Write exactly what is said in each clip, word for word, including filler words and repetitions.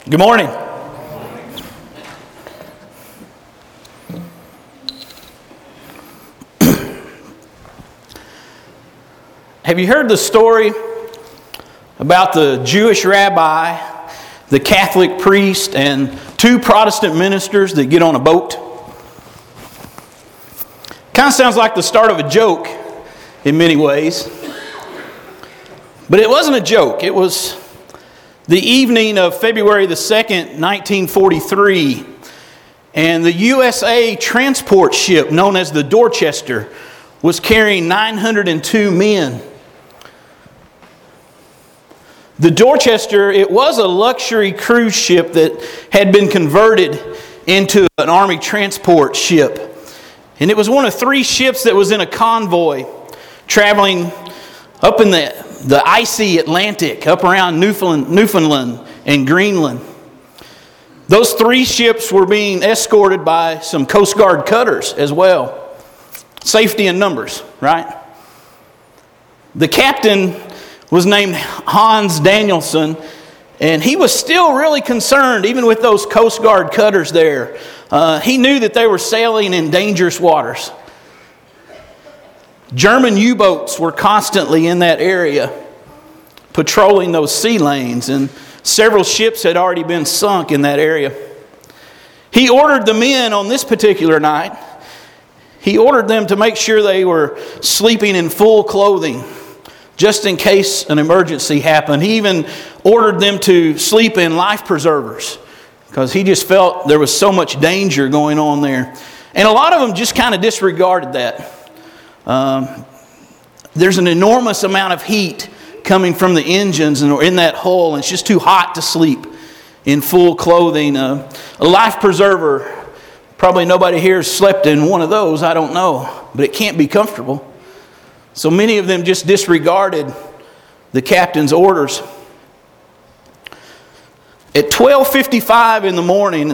Good morning. Have you heard the story about the Jewish rabbi, the Catholic priest, and two Protestant ministers that get on a boat? Kind of sounds like the start of a joke in many ways. But it wasn't a joke. It was the evening of February the second, nineteen forty-three, and the U S A transport ship known as the Dorchester was carrying nine hundred two men. The Dorchester, it was a luxury cruise ship that had been converted into an Army transport ship. And it was one of three ships that was in a convoy traveling up in the, the icy Atlantic, up around Newfoundland, Newfoundland and Greenland. Those three ships were being escorted by some Coast Guard cutters as well. Safety in numbers, right? The captain was named Hans Danielson, and he was still really concerned, even with those Coast Guard cutters there. Uh, he knew that they were sailing in dangerous waters. German U-boats were constantly in that area, patrolling those sea lanes, and several ships had already been sunk in that area. He ordered the men on this particular night, he ordered them to make sure they were sleeping in full clothing, just in case an emergency happened. He even ordered them to sleep in life preservers because he just felt there was so much danger going on there. And a lot of them just kind of disregarded that. Um, there's an enormous amount of heat coming from the engines and in that hull, and it's just too hot to sleep in full clothing. Uh, a life preserver, probably nobody here has slept in one of those, I don't know, but it can't be comfortable. So many of them just disregarded the captain's orders. At twelve fifty-five in the morning,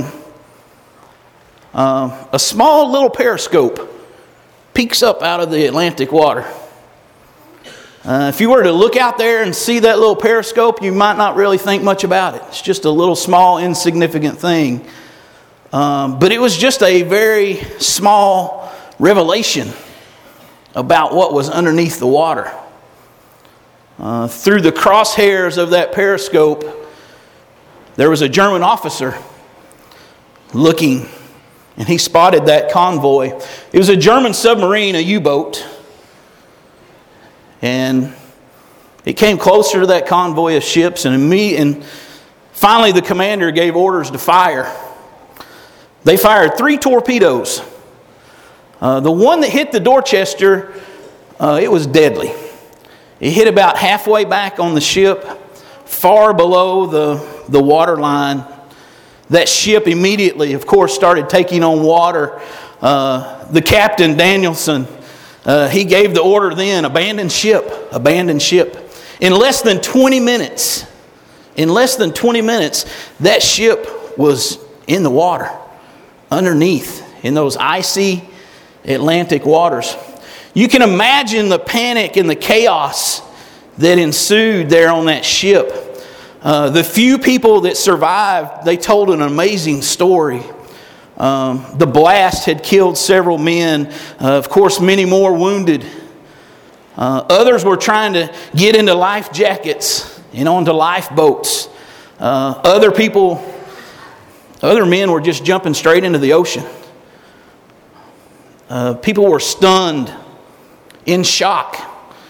uh, a small little periscope peeks up out of the Atlantic water. Uh, if you were to look out there and see that little periscope, you might not really think much about it. It's just a little small, insignificant thing. Um, but it was just a very small revelation about what was underneath the water. Uh, through the crosshairs of that periscope, there was a German officer looking, and he spotted that convoy. It was a German submarine, a U-boat, and it came closer to that convoy of ships, and, me, and finally the commander gave orders to fire. They fired three torpedoes. Uh, the one that hit the Dorchester, uh, it was deadly. It hit about halfway back on the ship, far below the, the water line. That ship immediately, of course, started taking on water. Uh, the captain, Danielson, uh, he gave the order then, abandon ship, abandon ship. In less than twenty minutes, in less than twenty minutes, that ship was in the water, underneath, in those icy Atlantic waters. You can imagine the panic and the chaos that ensued there on that ship. Uh, the few people that survived, they told an amazing story. Um, the blast had killed several men. Uh, of course, many more wounded. Uh, others were trying to get into life jackets and onto lifeboats. Uh, other people, other men were just jumping straight into the ocean. Uh, people were stunned, in shock,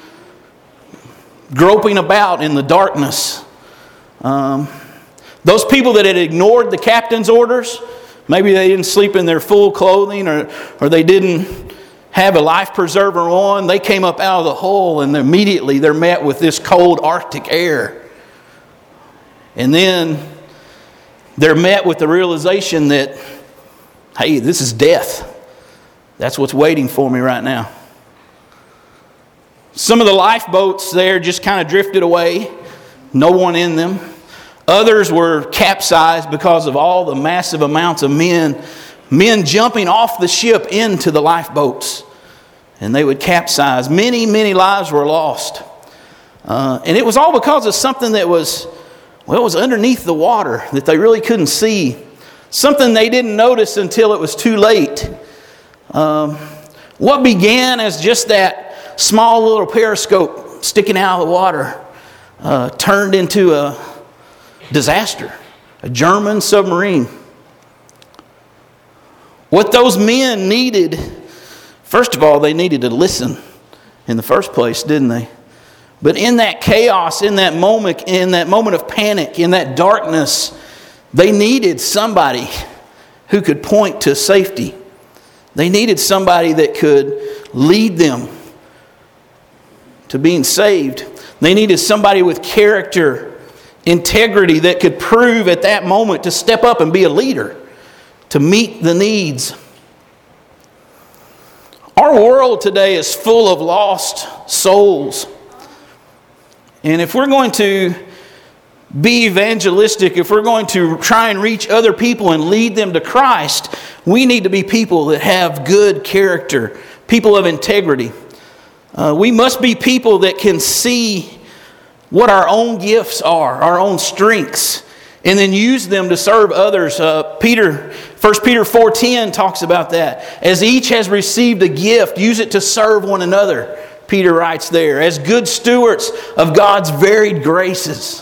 groping about in the darkness. Um, those people that had ignored the captain's orders, maybe they didn't sleep in their full clothing, or, or they didn't have a life preserver on, they came up out of the hull, and immediately they're met with this cold Arctic air. And then they're met with the realization that, hey, this is death. That's what's waiting for me right now. Some of the lifeboats there just kind of drifted away. No one in them. Others were capsized because of all the massive amounts of men. Men jumping off the ship into the lifeboats. And they would capsize. Many, many lives were lost. Uh, and it was all because of something that was Well, it was underneath the water that they really couldn't see. Something they didn't notice until it was too late. Um, what began as just that small little periscope sticking out of the water uh, turned into a disaster. A German submarine. What those men needed, first of all, they needed to listen in the first place, didn't they? But in that chaos, in that moment, in that moment of panic, in that darkness, they needed somebody who could point to safety. They needed somebody that could lead them to being saved. They needed somebody with character, integrity that could prove at that moment to step up and be a leader, to meet the needs. Our world today is full of lost souls. And if we're going to be evangelistic, if we're going to try and reach other people and lead them to Christ, we need to be people that have good character, people of integrity. Uh, we must be people that can see what our own gifts are, our own strengths, and then use them to serve others. Uh, Peter, First Peter four ten talks about that. As each has received a gift, use it to serve one another, Peter writes there, as good stewards of God's varied graces.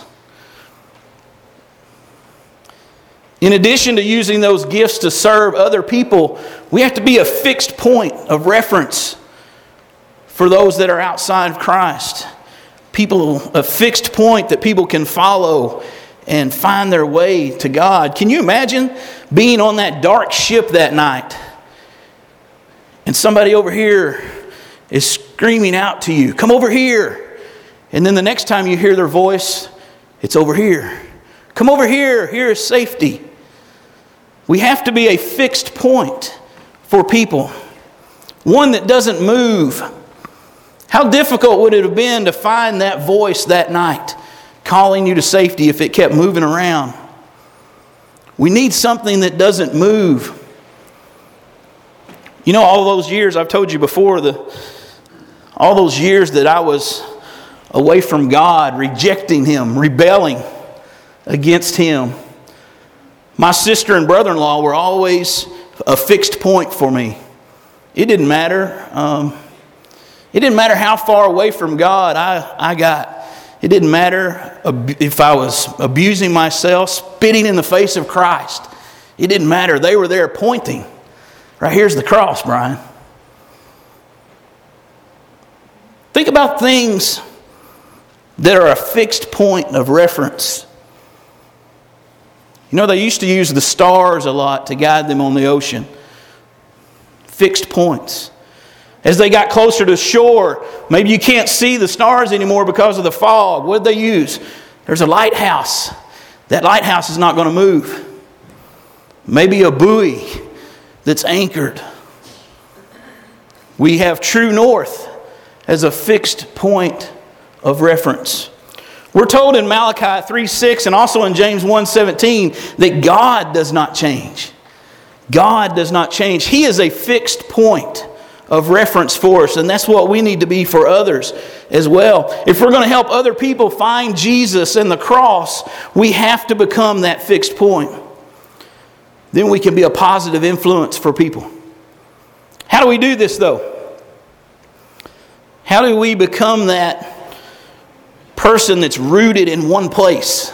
In addition to using those gifts to serve other people, we have to be a fixed point of reference for those that are outside of Christ. People, a fixed point that people can follow and find their way to God. Can you imagine being on that dark ship that night and somebody over here is screaming out to you, come over here. And then the next time you hear their voice, it's over here. Come over here, here is safety. We have to be a fixed point for people. One that doesn't move. How difficult would it have been to find that voice that night calling you to safety if it kept moving around? We need something that doesn't move. You know, all those years, I've told you before, the all those years that I was away from God, rejecting Him, rebelling against Him, my sister and brother-in-law were always a fixed point for me. It didn't matter. Um, it didn't matter how far away from God I, I got. It didn't matter if I was abusing myself, spitting in the face of Christ. It didn't matter. They were there pointing. Right here's the cross, Brian. Think about things that are a fixed point of reference. You know, they used to use the stars a lot to guide them on the ocean. Fixed points. As they got closer to shore, maybe you can't see the stars anymore because of the fog. What did they use? There's a lighthouse. That lighthouse is not going to move. Maybe a buoy that's anchored. We have true north as a fixed point of reference. We're told in Malachi three six and also in James one seventeen that God does not change. God does not change. He is a fixed point of reference for us, and that's what we need to be for others as well. If we're going to help other people find Jesus and the cross, we have to become that fixed point. Then we can be a positive influence for people. How do we do this, though? How do we become that person that's rooted in one place?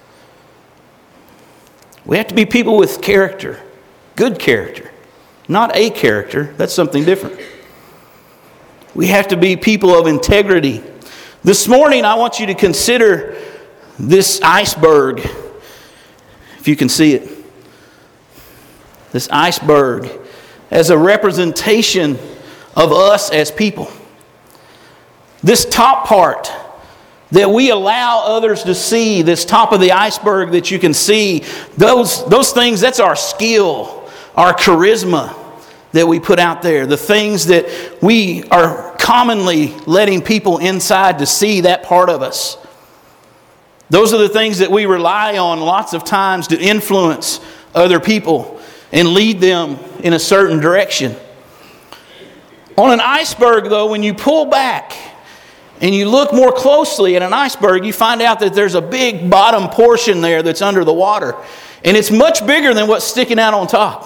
We have to be people with character, good character. Not a character, that's something different. We have to be people of integrity. This morning I want you to consider this iceberg, if you can see it. This iceberg as a representation of us as people. This top part that we allow others to see, this top of the iceberg that you can see, those, those things, that's our skill. Our charisma that we put out there, the things that we are commonly letting people inside to see that part of us. Those are the things that we rely on lots of times to influence other people and lead them in a certain direction. On an iceberg, though, when you pull back and you look more closely at an iceberg, you find out that there's a big bottom portion there that's under the water. And it's much bigger than what's sticking out on top.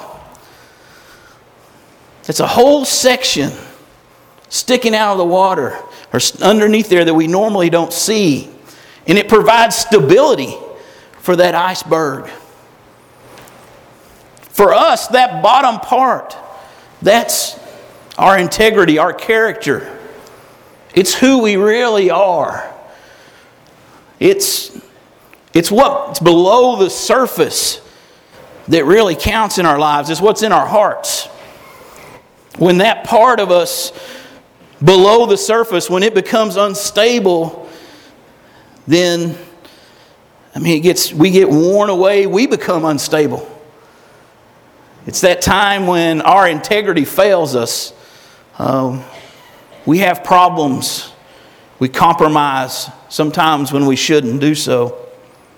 It's a whole section sticking out of the water or underneath there that we normally don't see. And it provides stability for that iceberg. For us, that bottom part, that's our integrity, our character. It's who we really are. It's, it's what's below the surface that really counts in our lives. It's what's in our hearts. When that part of us below the surface, when it becomes unstable, then, I mean, it gets we get worn away, we become unstable. It's that time when our integrity fails us. Um, we have problems. We compromise sometimes when we shouldn't do so.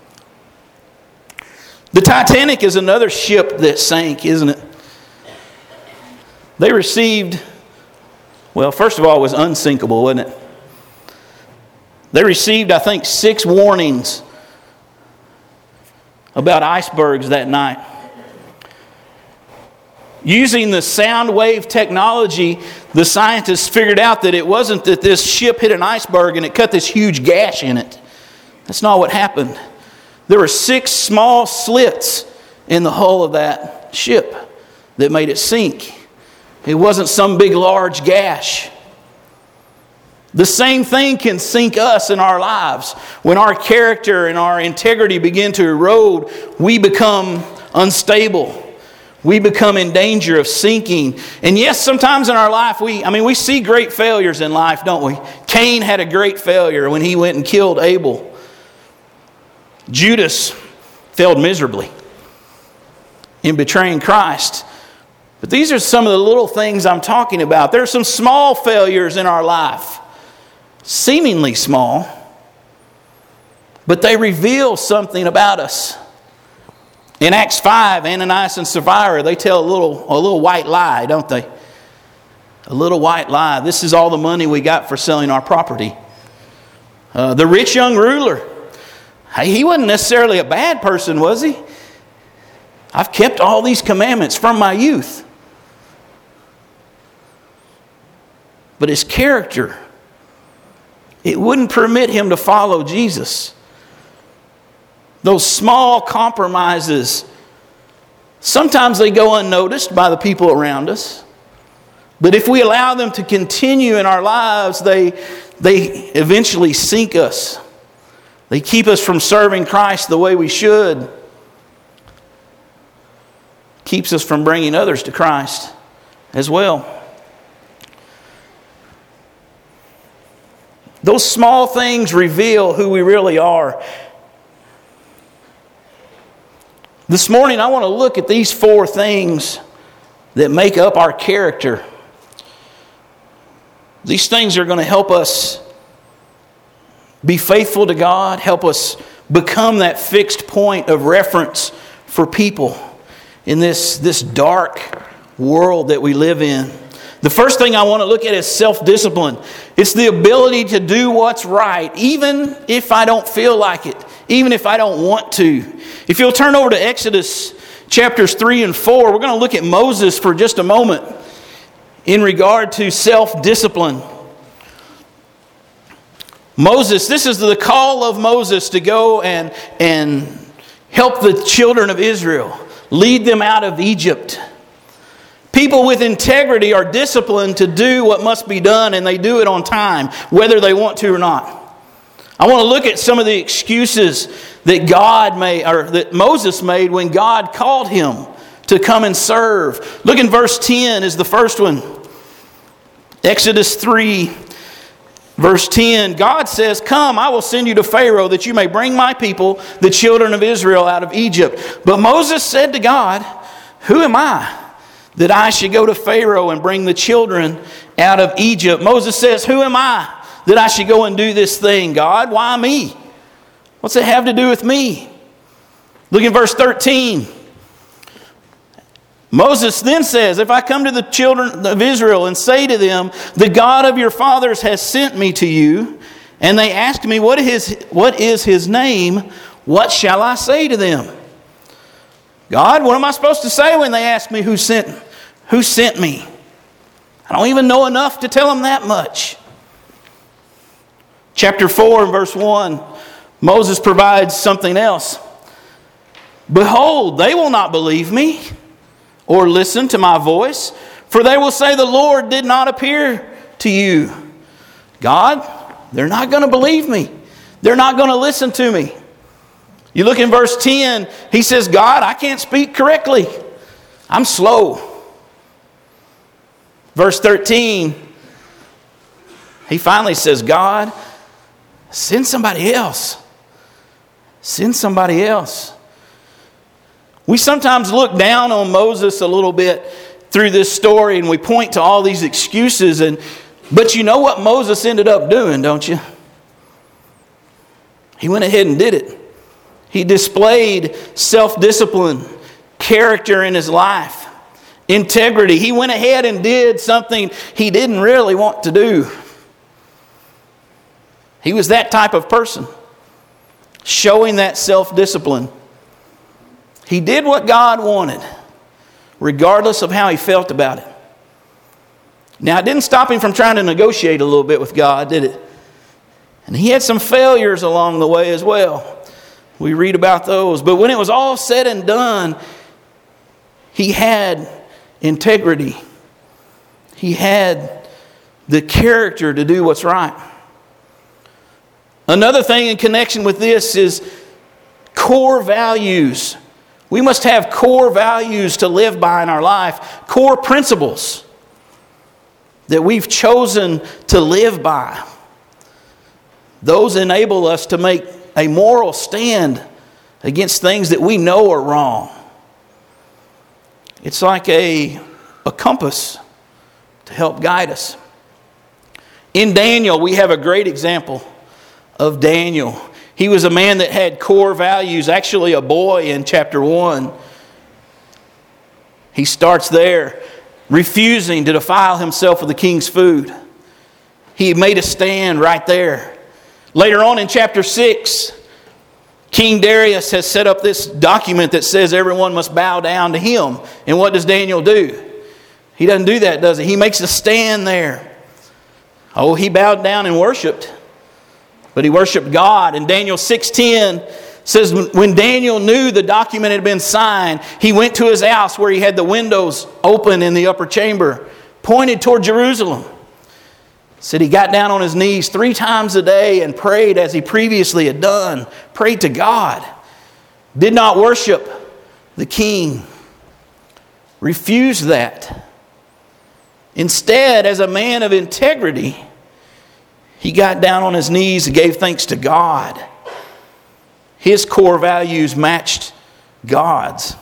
The Titanic is another ship that sank, isn't it? They received, well, first of all, it was unsinkable, wasn't it? They received, I think, six warnings about icebergs that night. Using the sound wave technology, the scientists figured out that it wasn't that this ship hit an iceberg and it cut this huge gash in it. That's not what happened. There were six small slits in the hull of that ship that made it sink. It wasn't some big, large gash. The same thing can sink us in our lives. When our character and our integrity begin to erode, we become unstable. We become in danger of sinking. And yes, sometimes in our life, we, I mean, we see great failures in life, don't we? Cain had a great failure when he went and killed Abel. Judas failed miserably in betraying Christ. But these are some of the little things I'm talking about. There are some small failures in our life, seemingly small, but they reveal something about us. In Acts five, Ananias and Sapphira, they tell a little, a little white lie, don't they? A little white lie. This is all the money we got for selling our property. Uh, the rich young ruler, hey, he wasn't necessarily a bad person, was he? I've kept all these commandments from my youth. But his character, it wouldn't permit him to follow Jesus. Those small compromises, sometimes they go unnoticed by the people around us. But if we allow them to continue in our lives, they, they eventually sink us. They keep us from serving Christ the way we should. Keeps us from bringing others to Christ as well. Those small things reveal who we really are. This morning I want to look at these four things that make up our character. These things are going to help us be faithful to God, help us become that fixed point of reference for people in this, this dark world that we live in. The first thing I want to look at is self-discipline. It's the ability to do what's right, even if I don't feel like it, even if I don't want to. If you'll turn over to Exodus chapters three and four, we're going to look at Moses for just a moment in regard to self-discipline. Moses, this is the call of Moses to go and, and help the children of Israel, lead them out of Egypt. People with integrity are disciplined to do what must be done, and they do it on time, whether they want to or not. I want to look at some of the excuses that God made, or that Moses made when God called him to come and serve. Look in verse ten is the first one. Exodus three, verse ten. God says, "Come, I will send you to Pharaoh that you may bring my people, the children of Israel, out of Egypt." But Moses said to God, "Who am I that I should go to Pharaoh and bring the children out of Egypt?" Moses says, "Who am I that I should go and do this thing, God? Why me? What's it have to do with me?" Look in verse thirteen. Moses then says, "If I come to the children of Israel and say to them, 'The God of your fathers has sent me to you,' And they asked me, what is, what is his name? What shall I say to them? God, what am I supposed to say when they ask me who sent, who sent me? I don't even know enough to tell them that much. Chapter four and verse one, Moses provides something else. Behold, they will not believe me or listen to my voice, for they will say the Lord did not appear to you. God, they're not going to believe me. They're not going to listen to me. You look in verse ten, he says, God, I can't speak correctly. I'm slow. Verse thirteen, he finally says, God, send somebody else. Send somebody else. We sometimes look down on Moses a little bit through this story and we point to all these excuses. And but you know what Moses ended up doing, don't you? He went ahead and did it. He displayed self-discipline, character in his life, integrity. He went ahead and did something he didn't really want to do. He was that type of person, showing that self-discipline. He did what God wanted, regardless of how he felt about it. Now, it didn't stop him from trying to negotiate a little bit with God, did it? And he had some failures along the way as well. We read about those. But when it was all said and done, he had integrity. He had the character to do what's right. Another thing in connection with this is core values. We must have core values to live by in our life, core principles that we've chosen to live by. Those enable us to make a moral stand against things that we know are wrong. It's like a, a compass to help guide us. In Daniel, we have a great example of Daniel. He was a man that had core values, actually a boy in chapter one. He starts there, refusing to defile himself with the king's food. He made a stand right there. Later on in chapter six, King Darius has set up this document that says everyone must bow down to him. And what does Daniel do? He doesn't do that, does he? He makes a stand there. Oh, he bowed down and worshipped. But he worshiped God. And Daniel six ten says when Daniel knew the document had been signed, he went to his house where he had the windows open in the upper chamber, pointed toward Jerusalem. Said he got down on his knees three times a day and prayed as he previously had done. Prayed to God. Did not worship the king. Refused that. Instead, as a man of integrity, he got down on his knees and gave thanks to God. His core values matched God's.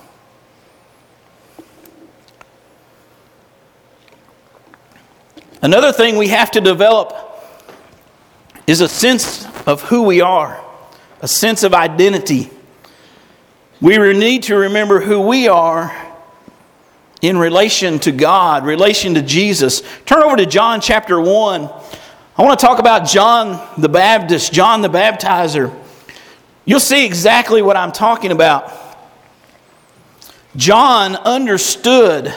Another thing we have to develop is a sense of who we are, a sense of identity. We need to remember who we are in relation to God, relation to Jesus. Turn over to John chapter one. I want to talk about John the Baptist, John the Baptizer. You'll see exactly what I'm talking about. John understood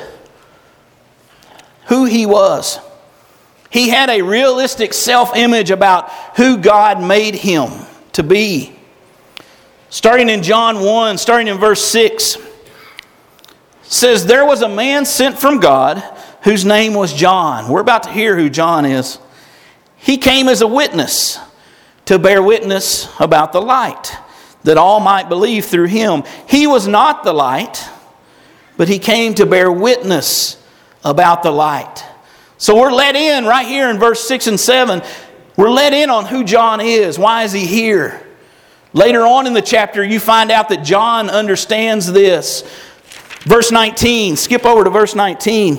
who he was. He had a realistic self-image about who God made him to be. Starting in John one, starting in verse six, says, there was a man sent from God whose name was John. We're about to hear who John is. He came as a witness to bear witness about the light, that all might believe through him. He was not the light, but he came to bear witness about the light. So we're let in right here in verse six and seven. We're let in on who John is. Why is he here? Later on in the chapter, you find out that John understands this. Verse nineteen. Skip over to verse nineteen.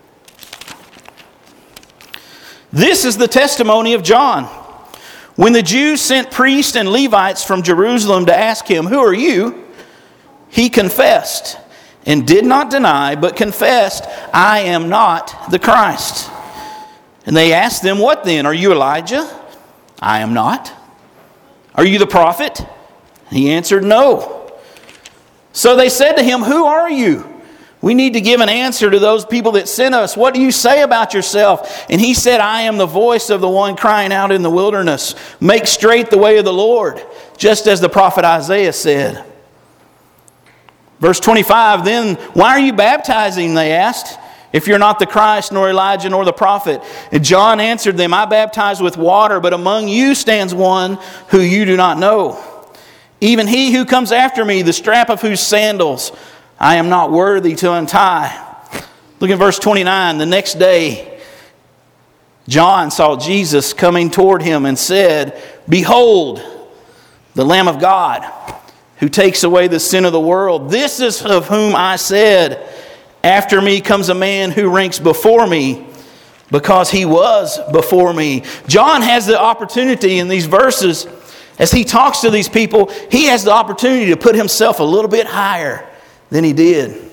This is the testimony of John. When the Jews sent priests and Levites from Jerusalem to ask him, who are you? He confessed and did not deny, but confessed, I am not the Christ. And they asked them, what then? Are you Elijah? I am not. Are you the prophet? He answered, No. So they said to him, Who are you? We need to give an answer to those people that sent us. What do you say about yourself? And he said, I am the voice of the one crying out in the wilderness. Make straight the way of the Lord, just as the prophet Isaiah said. Verse twenty-five, Then why are you baptizing, they asked, if you're not the Christ, nor Elijah, nor the prophet? And John answered them, I baptize with water, but among you stands one who you do not know. Even he who comes after me, the strap of whose sandals I am not worthy to untie. Look at verse twenty-nine. The next day, John saw Jesus coming toward him and said, Behold, the Lamb of God, who takes away the sin of the world. This is of whom I said, After me comes a man who ranks before me, because he was before me. John has the opportunity in these verses, as he talks to these people, he has the opportunity to put himself a little bit higher than he did.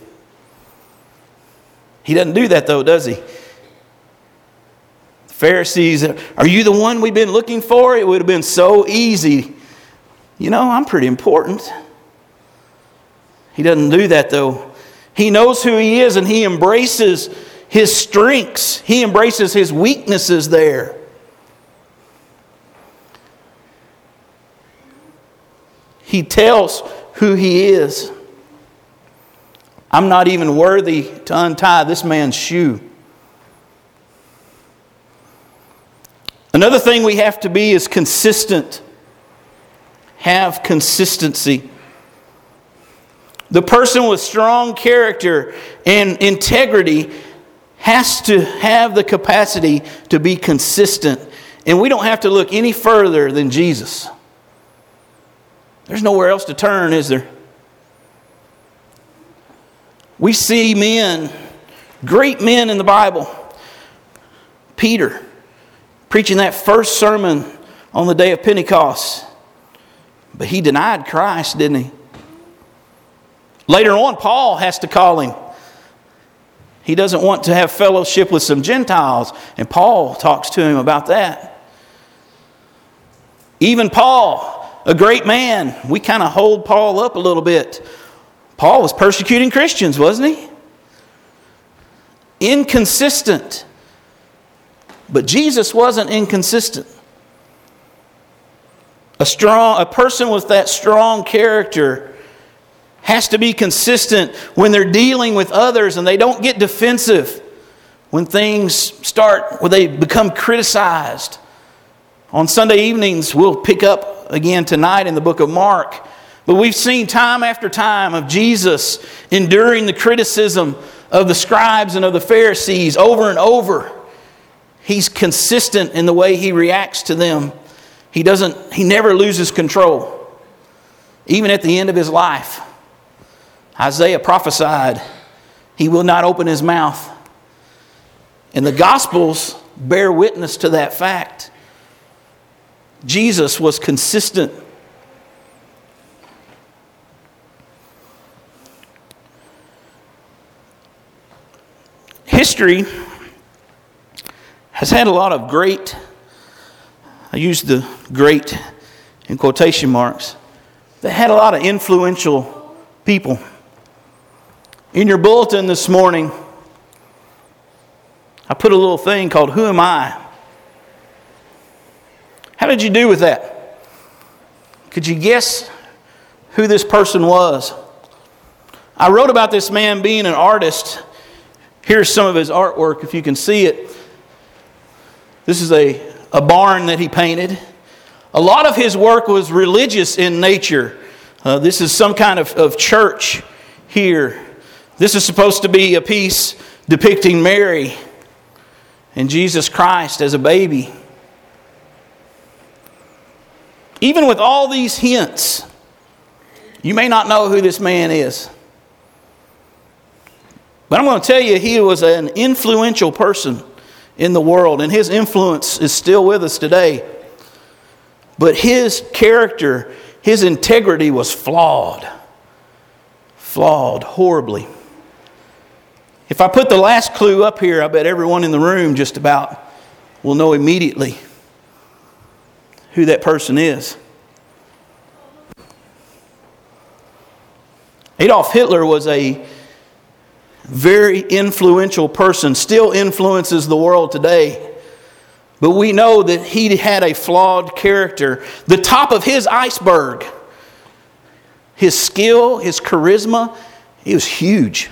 He doesn't do that though, does he? The Pharisees, are you the one we've been looking for? It would have been so easy. You know, I'm pretty important. He doesn't do that though. He knows who he is and he embraces his strengths. He embraces his weaknesses there. He tells who he is. I'm not even worthy to untie this man's shoe. Another thing we have to be is consistent. Have consistency. The person with strong character and integrity has to have the capacity to be consistent. And we don't have to look any further than Jesus. There's nowhere else to turn, is there? We see men, great men in the Bible. Peter, preaching that first sermon on the day of Pentecost. But he denied Christ, didn't he? Later on, Paul has to call him. He doesn't want to have fellowship with some Gentiles. And Paul talks to him about that. Even Paul, a great man, we kind of hold Paul up a little bit. Paul was persecuting Christians, wasn't he? Inconsistent. But Jesus wasn't inconsistent. A strong, a person with that strong character has to be consistent when they're dealing with others and they don't get defensive when things start, when they become criticized. On Sunday evenings, we'll pick up again tonight in the book of Mark. But we've seen time after time of Jesus enduring the criticism of the scribes and of the Pharisees over and over. He's consistent in the way he reacts to them. He doesn't, he never loses control. Even at the end of his life, Isaiah prophesied, he will not open his mouth. And the Gospels bear witness to that fact. Jesus was consistent. History has had a lot of great, I use the great in quotation marks, that had a lot of influential people. In your bulletin this morning, I put a little thing called Who Am I? How did you do with that? Could you guess who this person was? I wrote about this man being an artist. Here's some of his artwork, if you can see it. This is a, a barn that he painted. A lot of his work was religious in nature. Uh, this is some kind of, of church here. This is supposed to be a piece depicting Mary and Jesus Christ as a baby. Even with all these hints, you may not know who this man is. But I'm going to tell you, he was an influential person in the world, and his influence is still with us today. But his character, his integrity was flawed. Flawed horribly. If I put the last clue up here, I bet everyone in the room just about will know immediately. who that person is. Adolf Hitler was a very influential person, still influences the world today. But we know that he had a flawed character. The top of his iceberg, his skill, his charisma, he was huge.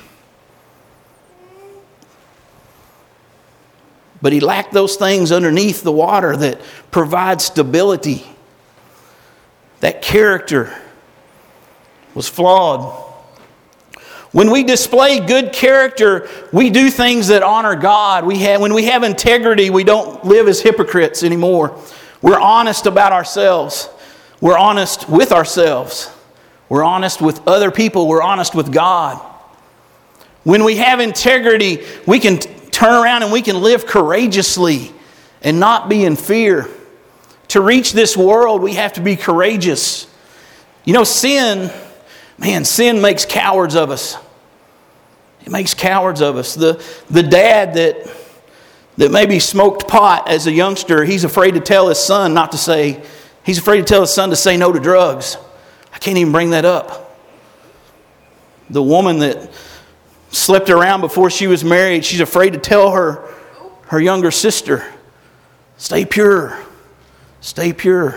But he lacked those things underneath the water that provide stability. That character was flawed. When we display good character, we do things that honor God. We have, when we have integrity, we don't live as hypocrites anymore. We're honest about ourselves. We're honest with ourselves. We're honest with other people. We're honest with God. When we have integrity, we can t- turn around and we can live courageously and not be in fear. To reach this world, we have to be courageous. You know, sin... Man, sin makes cowards of us. It makes cowards of us. The, the dad that, that maybe smoked pot as a youngster, he's afraid to tell his son not to say, he's afraid to tell his son to say no to drugs. I can't even bring that up. The woman that slept around before she was married, she's afraid to tell her, her younger sister, stay pure, stay pure.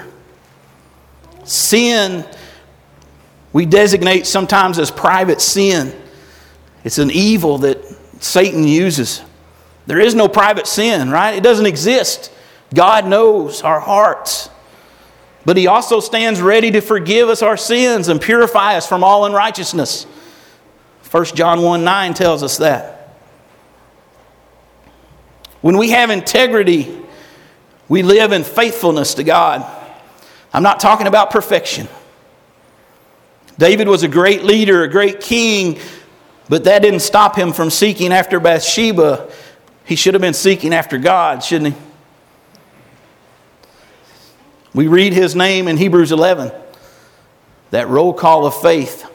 Sin, we designate sometimes as private sin. It's an evil that Satan uses. There is no private sin, right? It doesn't exist. God knows our hearts. But He also stands ready to forgive us our sins and purify us from all unrighteousness. First John one nine tells us that. When we have integrity, we live in faithfulness to God. I'm not talking about perfection. David was a great leader, a great king, but that didn't stop him from seeking after Bathsheba. He should have been seeking after God, shouldn't he? We read his name in Hebrews eleven, that roll call of faith.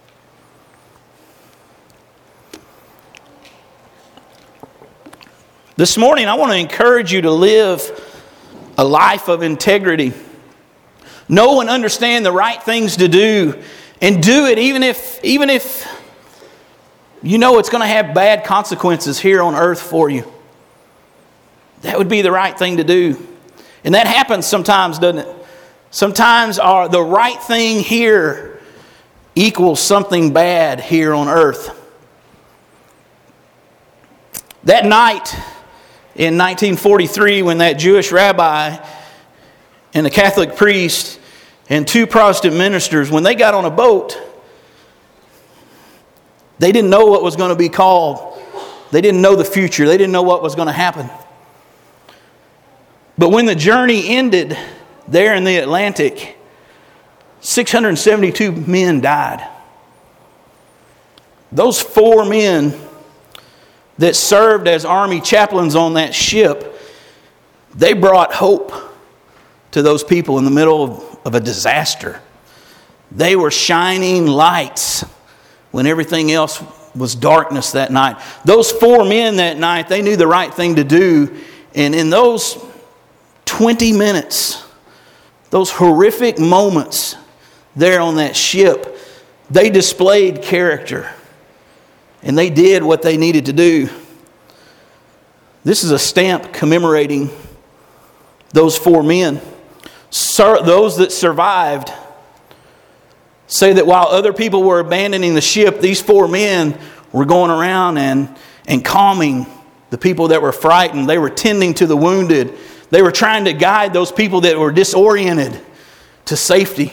This morning, I want to encourage you to live a life of integrity. Know and understand the right things to do. And do it even if, even if you know it's going to have bad consequences here on earth for you. That would be the right thing to do. And that happens sometimes, doesn't it? Sometimes our, the right thing here equals something bad here on earth. That night in nineteen forty-three, when that Jewish rabbi and a Catholic priest and two Protestant ministers, when they got on a boat, they didn't know what was going to be called. They didn't know the future. They didn't know what was going to happen. But when the journey ended there in the Atlantic, six hundred seventy-two men died. Those four men that served as army chaplains on that ship, they brought hope to those people in the middle of, of a disaster. They were shining lights when everything else was darkness that night. Those four men that night, they knew the right thing to do. And in those twenty minutes, those horrific moments there on that ship, they displayed character. And they did what they needed to do. This is a stamp commemorating those four men. Sur- those that survived say that while other people were abandoning the ship, these four men were going around and, and calming the people that were frightened. They were tending to the wounded. They were trying to guide those people that were disoriented to safety.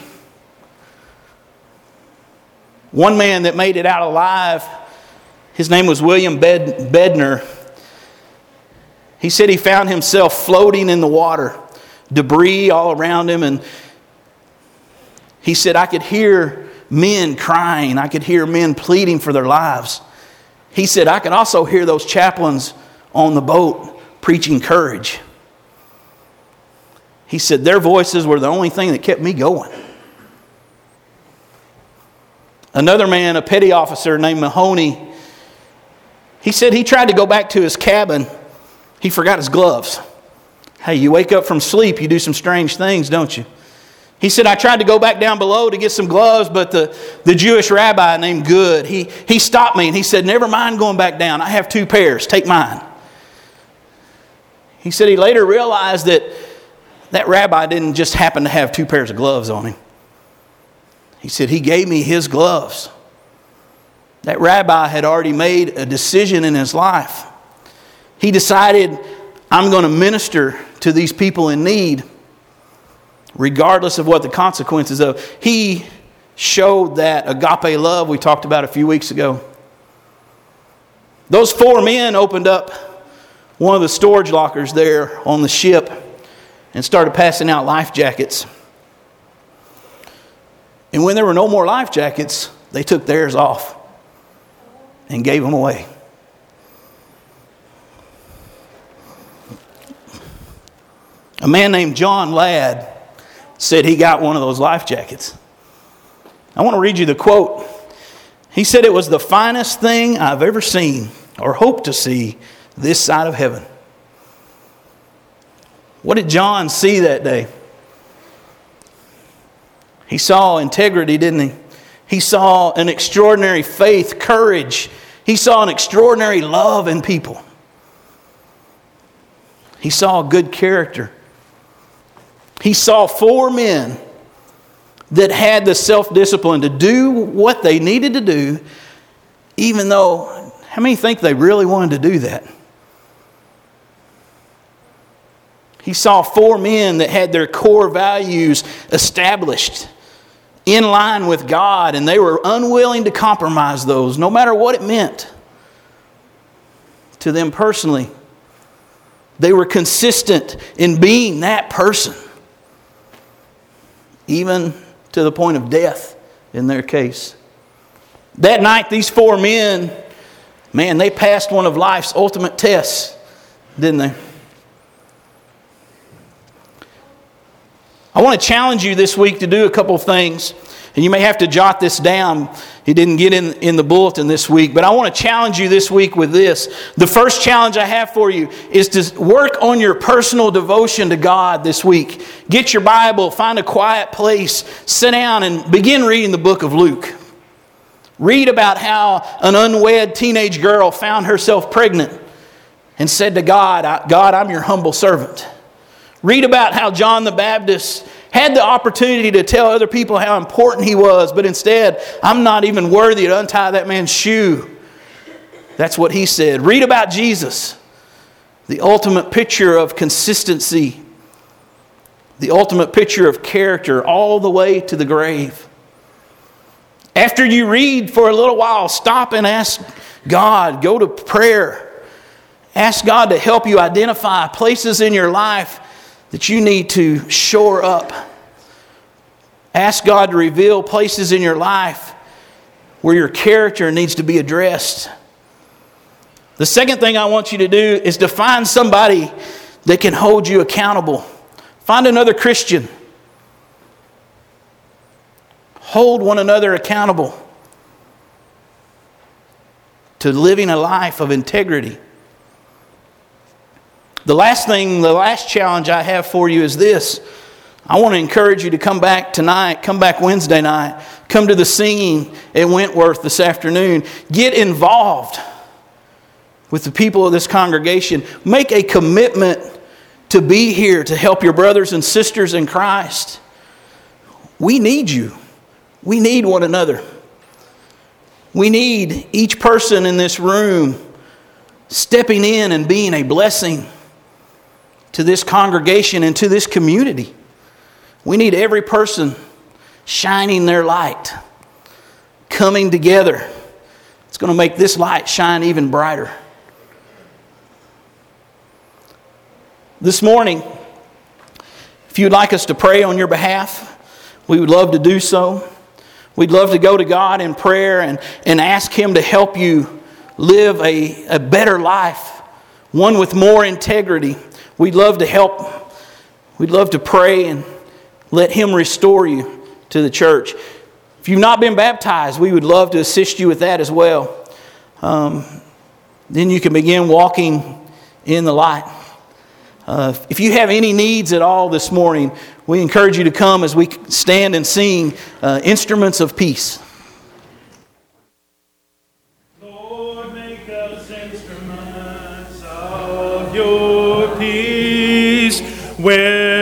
One man that made it out alive, his name was William Bed- Bednar. He said he found himself floating in the water, debris all around him, and he said, I could hear men crying. I could hear men pleading for their lives. He said, I could also hear those chaplains on the boat preaching courage. He said, their voices were the only thing that kept me going. Another man, a petty officer named Mahoney, he said he tried to go back to his cabin. He forgot his gloves. Hey, you wake up from sleep, you do some strange things, don't you? He said, I tried to go back down below to get some gloves, but the, the Jewish rabbi named Good, he, he stopped me and he said, never mind going back down. I have two pairs. Take mine. He said he later realized that that rabbi didn't just happen to have two pairs of gloves on him. He said, he gave me his gloves. That rabbi had already made a decision in his life. He decided, I'm going to minister to these people in need, regardless of what the consequences of. He showed that agape love we talked about a few weeks ago. Those four men opened up one of the storage lockers there on the ship and started passing out life jackets. And when there were no more life jackets, they took theirs off and gave them away. A man named John Ladd said he got one of those life jackets. I want to read you the quote. He said, it was the finest thing I've ever seen or hope to see this side of heaven. What did John see that day? He saw integrity, didn't he? He saw an extraordinary faith, courage. He saw an extraordinary love in people. He saw good character. He saw four men that had the self-discipline to do what they needed to do, even though, how many think they really wanted to do that? He saw four men that had their core values established in line with God, and they were unwilling to compromise those, no matter what it meant to them personally. They were consistent in being that person, even to the point of death in their case. That night, these four men, man, they passed one of life's ultimate tests, didn't they? I want to challenge you this week to do a couple of things. And you may have to jot this down. It didn't get in, in the bulletin this week. But I want to challenge you this week with this. The first challenge I have for you is to work on your personal devotion to God this week. Get your Bible, find a quiet place, sit down and begin reading the book of Luke. Read about how an unwed teenage girl found herself pregnant and said to God, God, I'm your humble servant. Read about how John the Baptist had the opportunity to tell other people how important he was, but instead, I'm not even worthy to untie that man's shoe. That's what he said. Read about Jesus, the ultimate picture of consistency, the ultimate picture of character, all the way to the grave. After you read for a little while, stop and ask God, go to prayer. Ask God to help you identify places in your life that you need to shore up. Ask God to reveal places in your life where your character needs to be addressed. The second thing I want you to do is to find somebody that can hold you accountable. Find another Christian. Hold one another accountable to living a life of integrity. The last thing, the last challenge I have for you is this. I want to encourage you to come back tonight, come back Wednesday night, come to the singing at Wentworth this afternoon. Get involved with the people of this congregation. Make a commitment to be here to help your brothers and sisters in Christ. We need you. We need one another. We need each person in this room stepping in and being a blessing to this congregation and to this community. We need every person shining their light, coming together. It's going to make this light shine even brighter. This morning, if you'd like us to pray on your behalf, we would love to do so. We'd love to go to God in prayer and, and ask Him to help you live a, a better life, one with more integrity. We'd love to help. We'd love to pray and let Him restore you to the church. If you've not been baptized, we would love to assist you with that as well. Um, then you can begin walking in the light. Uh, if you have any needs at all this morning, we encourage you to come as we stand and sing uh, Instruments of Peace. Lord, make us instruments of your peace, where